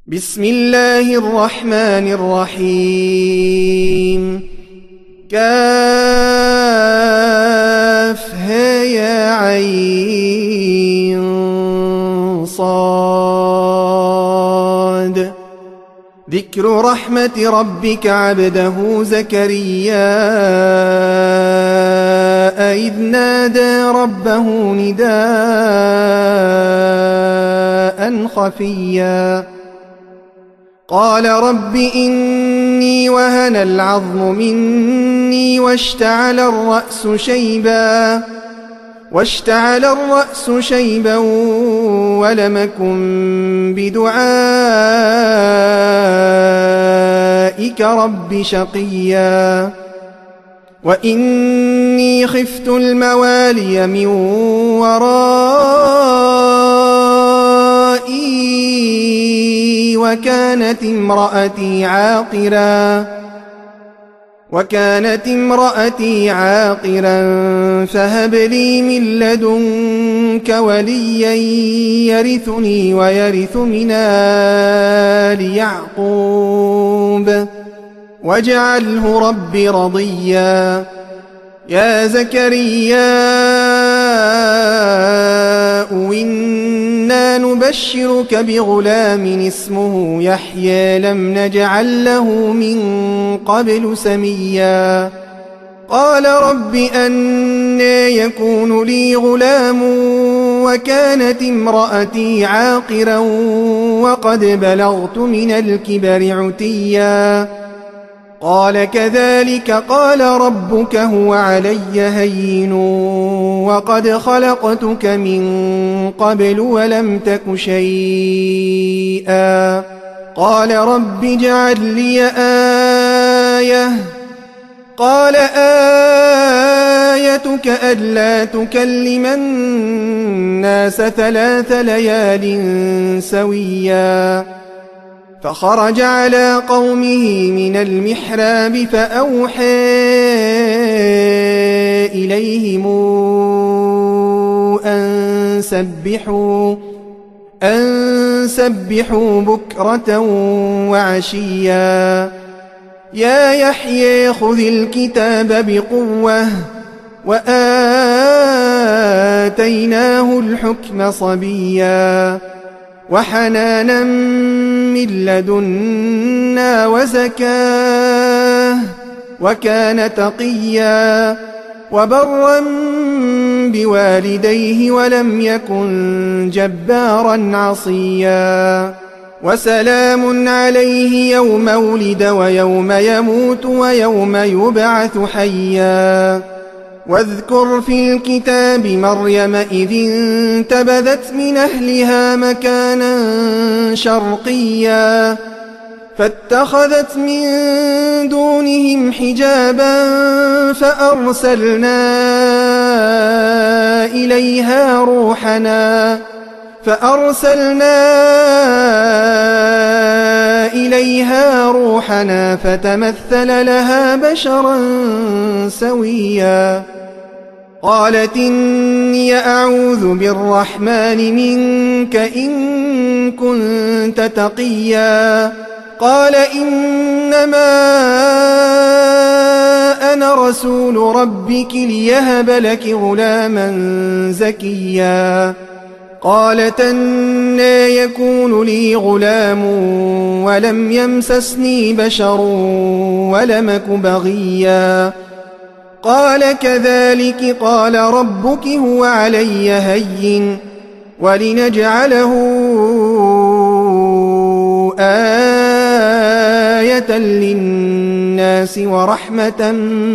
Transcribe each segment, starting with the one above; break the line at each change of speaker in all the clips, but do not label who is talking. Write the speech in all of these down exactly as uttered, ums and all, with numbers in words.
بسم الله الرحمن الرحيم. كافها يا عين صاد. ذكر رحمة ربك عبده زكريا إذ نادى ربه نداء خفيا قال رب إني وهن العظم مني واشتعل الرأس شيبا واشتعل الرأس شيبا ولم أكن بدعائك رب شقيا وإني خفت الموالي من ورائي وكانت امرأتي عاقرا وكانت امرأتي عاقرا فهب لي من لدنك وليا يرثني ويرث من آل يعقوب واجعله رب رضيا. يا زكريا إنا نبشرك بغلام اسمه يحيى لم نجعل له من قبل سميا قال رب أنى يكون لي غلام وكانت امرأتي عاقرا وقد بلغت من الكبر عتيا قال كذلك قال ربك هو علي هين وقد خلقتك من قبل ولم تك شيئا قال رب اجعل لي آية قال آيتك ألا تكلم الناس ثلاث ليال سويا فخرج على قومه من المحراب فأوحى إليهم أن سبحوا أن سبحوا بكرة وعشيا يا يحيى خذ الكتاب بقوة وآتيناه الحكم صبيا وحنانا من لدنا وزكاه وكان تقيا وبرا بوالديه ولم يكن جبارا عصيا وسلام عليه يوم ولد ويوم يموت ويوم يبعث حيا واذكر في الكتاب مريم إذ انتبذت من أهلها مكانا شرقيا فاتخذت من دونهم حجابا فأرسلنا إليها روحنا فأرسلنا إليها روحنا فتمثل لها بشرا سويا قالت إني أعوذ بالرحمن منك إن كنت تقيا قال إنما أنا رسول ربك ليهب لك غلاما زكيا قالت أنى يكون لي غلام ولم يمسسني بشر ولم أك بغيا قال كذلك قال ربك هو علي هين ولنجعله آية للناس ورحمة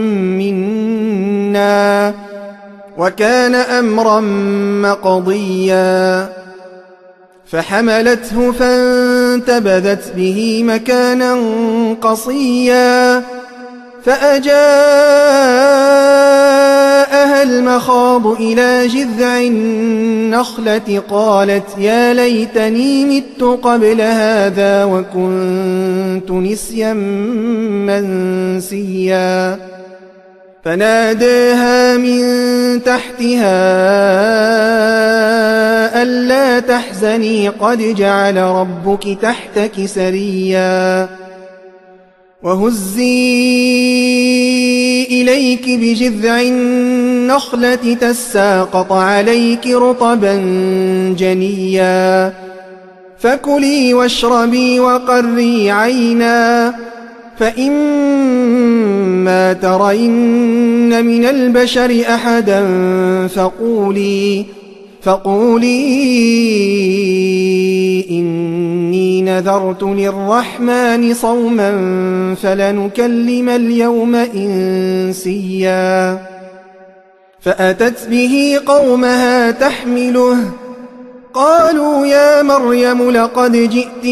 منا وكان أمرا مقضيا فحملته فانتبذت به مكانا قصيا فأجاءها المخاض إلى جذع النخلة قالت يا ليتني مت قبل هذا وكنت نسيا منسيا فناداها من تحتها ألا تحزني قد جعل ربك تحتك سريا وهزي إليك بجذع النخلة تساقط عليك رطبا جنيا فكلي واشربي وقري عينا فإما ترين من البشر أحدا فقولي فقولي إني نذرت للرحمن صوما فلنكلم اليوم إنسيا فأتت به قومها تحمله قالوا يا مريم لقد جئت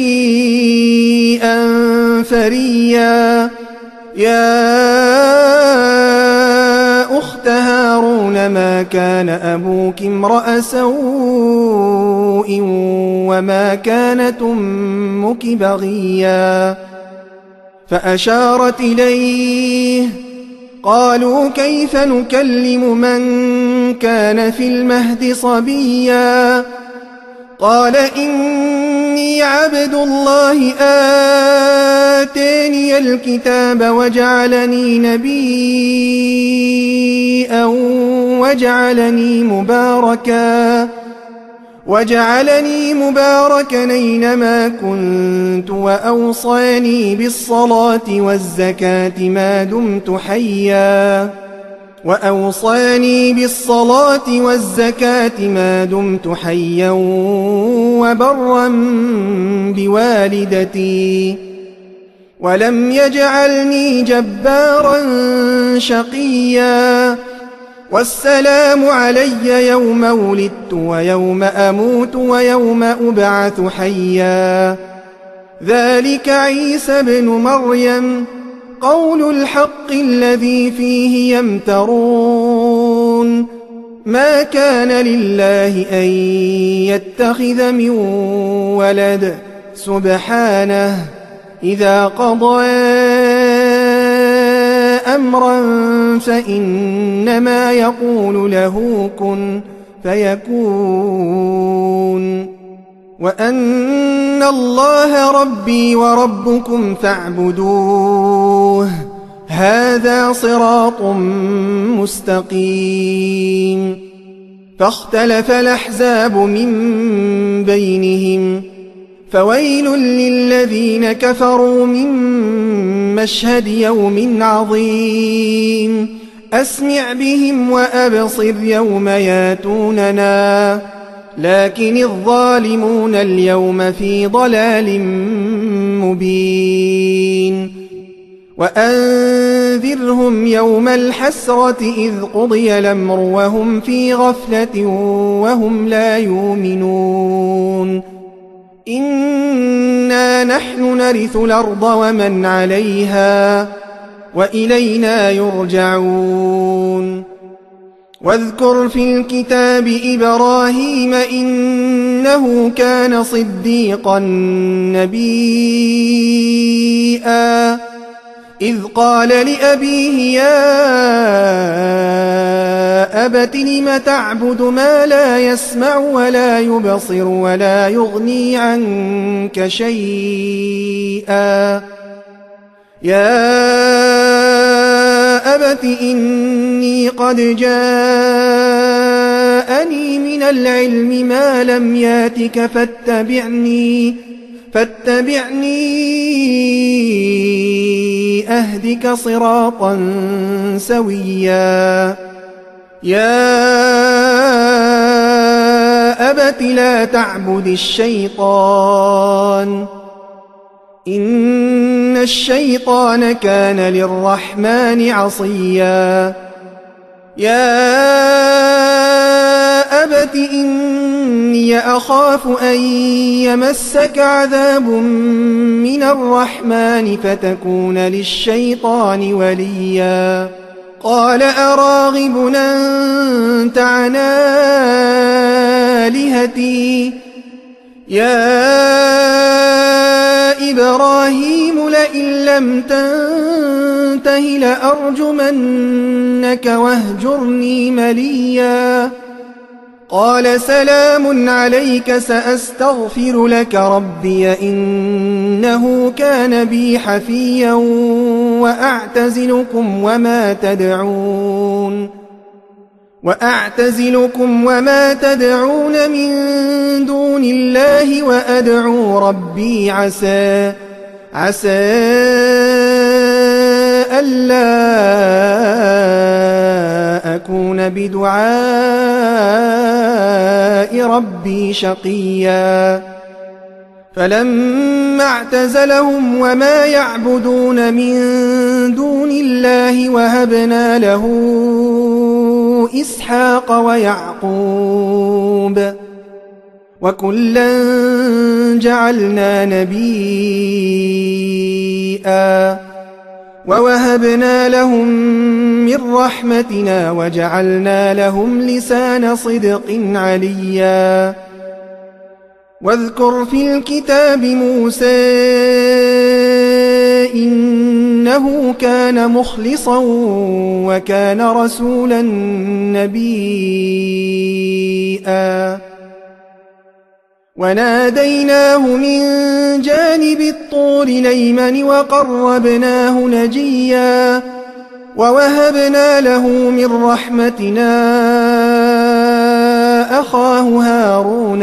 شيئا فريا يا أخت هارون ما كان أبوك امرأ سوء وما كانت أمك بغيا فأشارت إليه قالوا كيف نكلم من كان في المهد صبيا قال إني عبد الله آتاني الكتاب وجعلني نبيا وجعلني مباركا وجعلني مباركا أينما كنت وأوصاني بالصلاة والزكاة ما دمت حيا وأوصاني بالصلاة والزكاة ما دمت حيا وبرا بوالدتي ولم يجعلني جبارا شقيا والسلام علي يوم ولدت ويوم أموت ويوم أبعث حيا ذلك عيسى بن مريم قول الحق الذي فيه يمترون ما كان لله أن يتخذ من ولد سبحانه إذا قضى أمرا فإنما يقول له كن فيكون وأن الله ربي وربكم فاعبدوه هذا صراط مستقيم فاختلف الأحزاب من بينهم فويل للذين كفروا من مشهد يوم عظيم أسمع بهم وأبصر يوم ياتوننا لكن الظالمون اليوم في ضلال مبين وأنذرهم يوم الحسرة إذ قضي الأمر وهم في غفلة وهم لا يؤمنون إنا نحن نرث الأرض ومن عليها وإلينا يرجعون واذكر في الكتاب إبراهيم إنه كان صديقا نبيا إذ قال لأبيه يا أبت لم تعبد ما لا يسمع ولا يبصر ولا يغني عنك شيئا يا أبت إني قد جاءني من العلم ما لم ياتك فاتبعني فاتبعني أهدك صراطا سويا يا أبت لا تعبد الشيطان إن الشيطان كان للرحمن عصيا يا أبت إني أخاف أن يمسك عذاب من الرحمن فتكون للشيطان وليا قال أراغب أنت عن آلهتي يا إبراهيم لئن لم فانته لأرجمنك واهجرني مليا. قال سلام عليك سأستغفر لك ربي إنه كان بي حفيا وأعتزلكم وما تدعون وأعتزلكم وما تدعون من دون الله وأدعو ربي عسى عسى ألا أكون بدعاء ربي شقيا. فلما اعتزلهم وما يعبدون من دون الله وهبنا له إسحاق ويعقوب وكلا جعلنا نبيا ووهبنا لهم من رحمتنا وجعلنا لهم لسان صدق عليا. واذكر في الكتاب موسى إنه كان مخلصا وكان رسولا نبيا. وناديناه من جانب الطور الأيمن وقربناه نجيا. ووهبنا له من رحمتنا أخاه هارون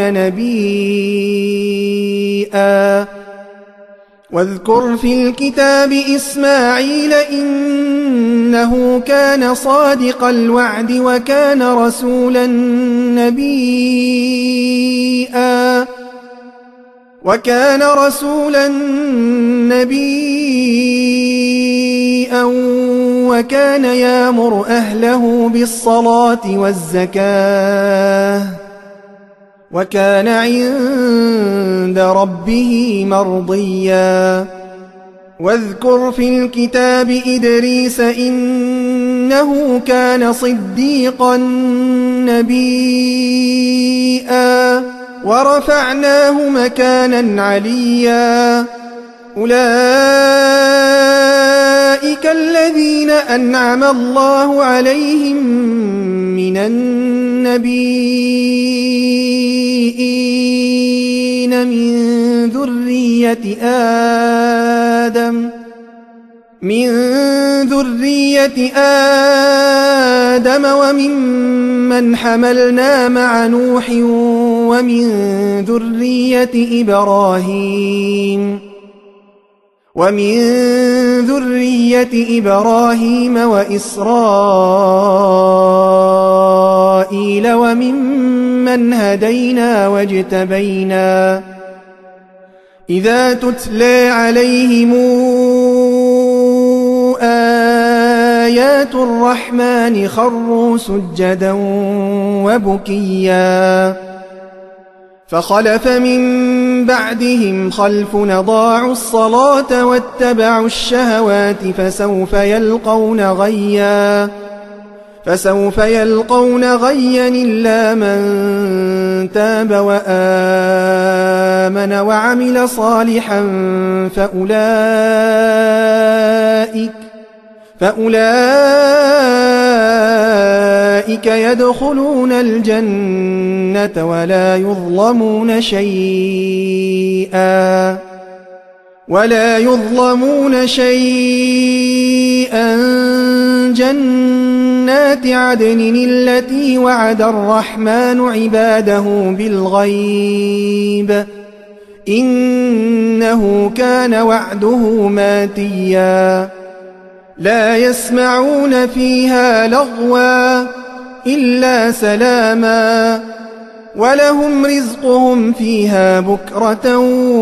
نبيا. واذكر في الكتاب إسماعيل إنه كان صادق الوعد وكان رسولا نبيا وكان رسولا نبيا وكان يأمر أهله بالصلاة والزكاة وكان عند ربه مرضيا. واذكر في الكتاب إدريس إنه كان صديقا نبيا ورفعناه مكانا عليا. أولئك الذين أنعم الله عليهم من النبيين من ذرية آدم من ذرية آدم وممن حملنا مع نوح ومن ذرية إبراهيم ومن ذرية إبراهيم وإسرائيل وممن هدينا واجتبينا. إذا تتلى عليهم آيات الرحمن خروا سجدا وبكيا. فخلف من بعدهم خلف أضاعوا الصلاة واتبعوا الشهوات فسوف يلقون غيا فسوف يلقون غيا إلا من تاب وآمن وعمل صالحا فأولئك فأولئك يدخلون الجنة ولا يظلمون شيئا ولا يظلمون شيئا جنات عدن التي وعد الرحمن عباده بالغيب إنه كان وعده ماتيا. لا يسمعون فيها لغوا إلا سلاما ولهم رزقهم فيها بكرة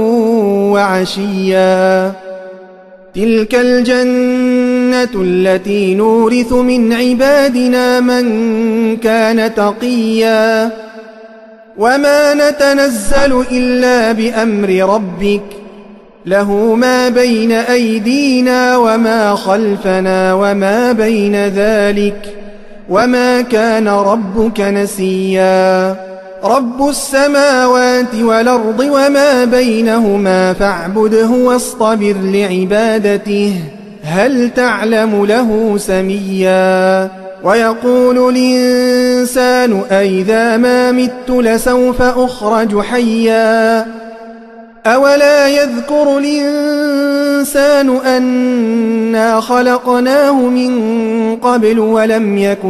وعشيا. تلك الجنة التي نورث من عبادنا من كان تقيا. وما نتنزل إلا بأمر ربك له ما بين أيدينا وما خلفنا وما بين ذلك وما كان ربك نسيا. رب السماوات والأرض وما بينهما فاعبده واصطبر لعبادته هل تعلم له سميا ويقول الإنسان أئذا ما مت لسوف أخرج حيا أولا يذكر الإنسان أنا خلقناه من قبل لم يك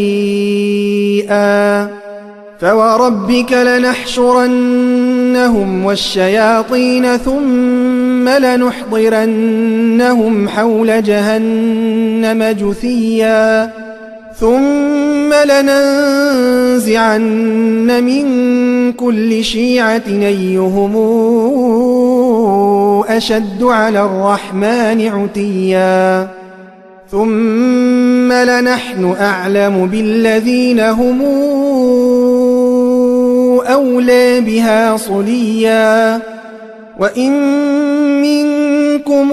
شيئا فوربك لنحشرنهم والشياطين ثم لنحضرنهم حول جهنم جثيا ثم لننزعن من كل شيعة أيهم أشد على الرحمن عتيا ثم لنحن أعلم بالذين هم أولى بها صليا وإن منكم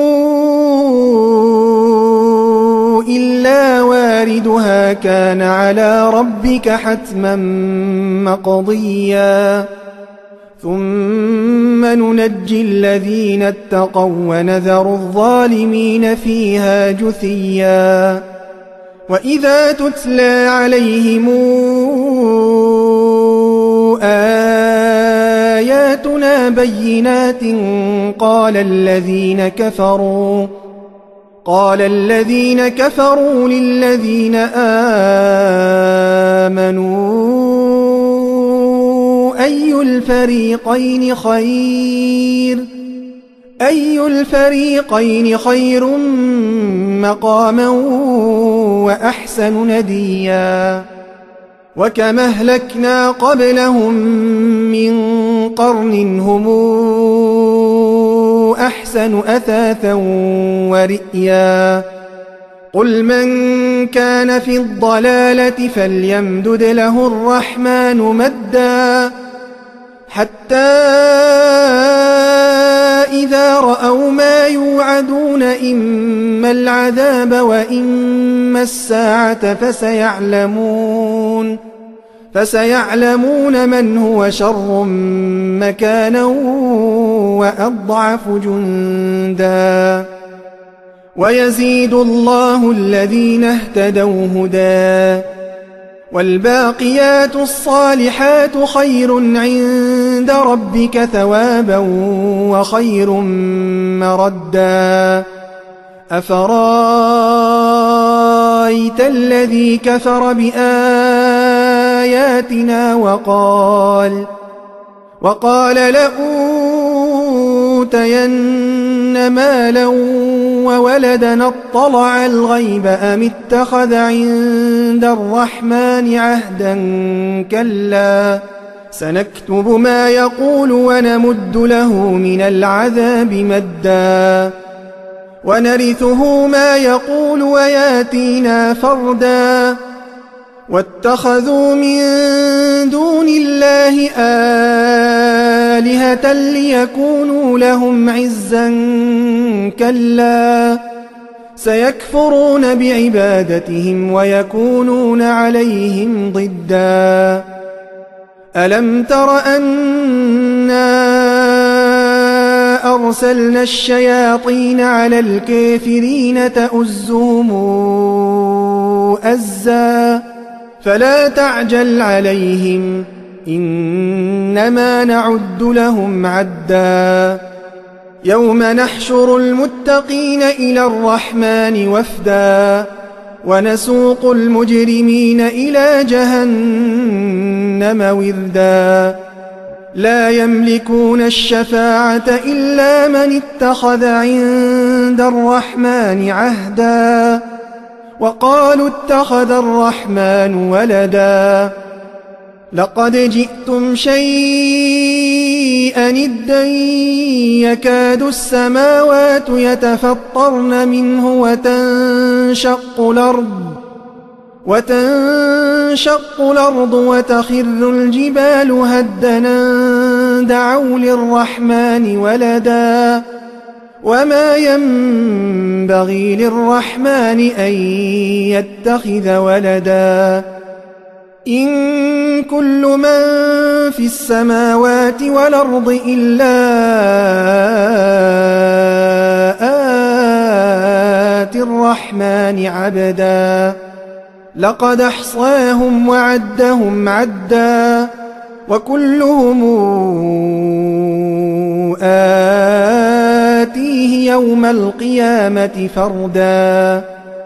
إلا واردها كان على ربك حتما مقضيا ثم ننجي الذين اتقوا ونذر الظالمين فيها جثيا وإذا تتلى عليهم آياتنا بينات قال الذين كفروا قال الذين كفروا للذين آمنوا أي الفريقين خير أي الفريقين خير مقاما وأحسن نديا وكم أهلكنا قبلهم من قرن هم أحسن أثاثا ورئيا قل من كان في الضلالة فليمدد له الرحمن مدا حتى إذا رأوا ما يوعدون إما العذاب وإما الساعة فسيعلمون فسيعلمون من هو شر مكانا وأضعف جندا ويزيد الله الذين اهتدوا هدى والباقيات الصالحات خير عند ربك ثوابا وخير مردا أفرأيت الذي كفر بآياتنا وقال وقال لأوتين مالا وولدا اطلع الغيب أم اتخذ عند الرحمن عهدا كلا سنكتب ما يقول ونمد له من العذاب مدا ونرثه ما يقول وياتينا فردا واتخذوا من دون الله آلهة ليكونوا لهم عزا كلا سيكفرون بعبادتهم ويكونون عليهم ضدا ألم تر أنا أرسلنا الشياطين على الكافرين تؤزهم أزا فلا تعجل عليهم إنما نعد لهم عدا يوم نحشر المتقين إلى الرحمن وفدا ونسوق المجرمين إلى جهنم وردا لا يملكون الشفاعة إلا من اتخذ عند الرحمن عهدا وقالوا اتخذ الرحمن ولدا لقد جئتم شيئا إدا يكاد السماوات يتفطرن منه وتنشق الأرض وتنشق الأرض وتخر الجبال هدنا دعوا للرحمن ولدا وما ينبغي للرحمن أن يتخذ ولدا إن كل من في السماوات والأرض إلا آتي الرحمن عبدا لقد أحصاهم وعدهم عدا وكلهم آتيه يوم القيامة فردا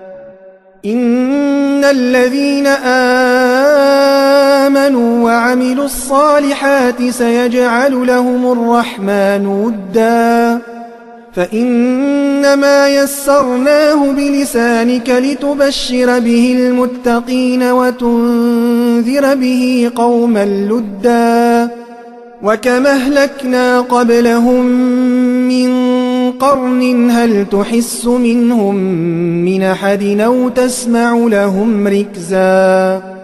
إن الذين آمنوا وعملوا الصالحات سيجعل لهم الرحمن ودا فإنما يسرناه بلسانك لتبشر به المتقين وتنذر به قوما لدا وكما أهلكنا قبلهم من قرن هل تحس منهم من أحد أو تسمع لهم ركزا